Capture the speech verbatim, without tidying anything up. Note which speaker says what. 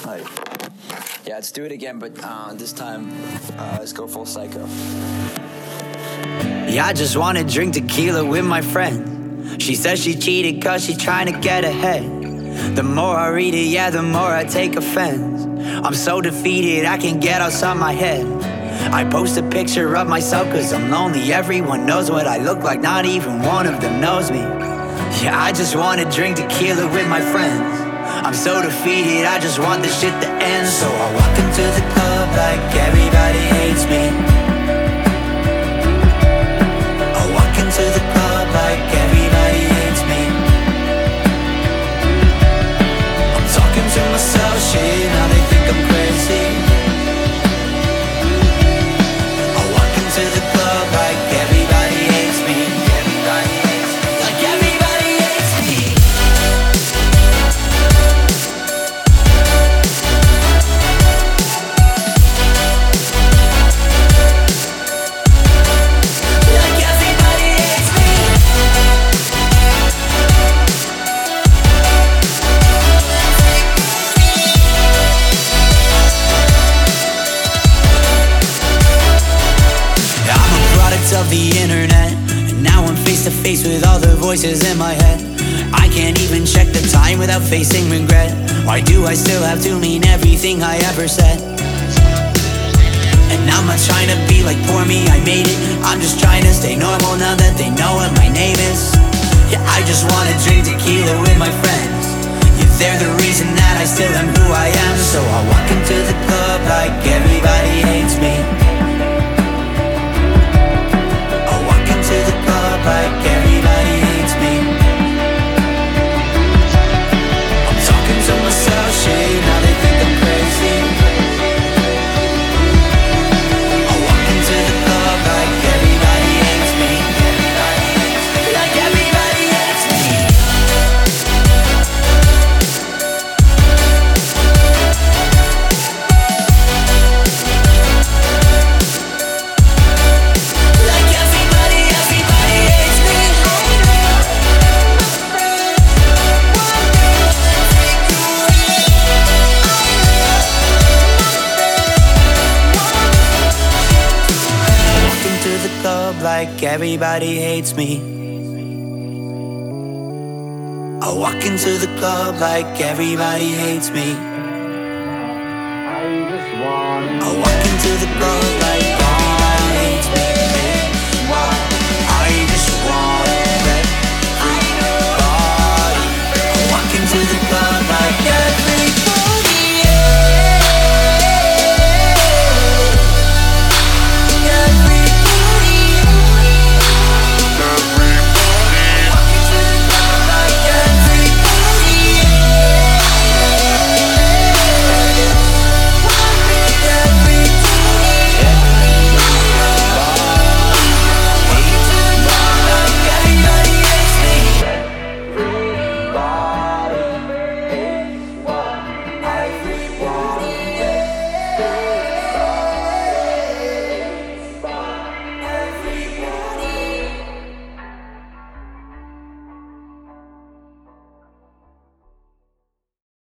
Speaker 1: Alright. Yeah, let's do it again, but uh, this time, uh, let's go full psycho.
Speaker 2: Yeah, I just wanna drink tequila with my friend. She says she cheated cause she trying to get ahead. The more I read it, yeah, the more I take offense. I'm so defeated, I can't get outside my head. I post a picture of myself cause I'm lonely. Everyone knows what I look like, not even one of them knows me. Yeah, I just wanna drink tequila with my friends. I'm so defeated, I just want this shit to end. So I walk into the club like everybody hates me. I walk into the club like everybody hates me. I'm talking to myself, shit, now they think I'm crazy. I walk into the club like everybody hates me. Everybody hates me. Like everybody hates me. Like everybody hates me. I'm a product of the internet, and now I'm face to face with all the voices in my head. I can't even check the time without facing regret. Why do I still have to mean everything I ever said? And I'm not trying to be like poor me, I made it. I'm just trying to stay normal now that they know what my name is. Yeah, I just wanna drink tequila with my friends. Yeah, they're the reason that I still am who I am. So I walk into the club like everybody hates me. I walk into the club like everybody hates me. I'm talking to myself, shit, now they think I'm crazy. I walk into the club like everybody hates me. Everybody hates me. Like everybody hates me. Like everybody, everybody hates me. I walk into the club like everybody hates me. I walk into the club like everybody hates me. I walk into the club like everybody hates me.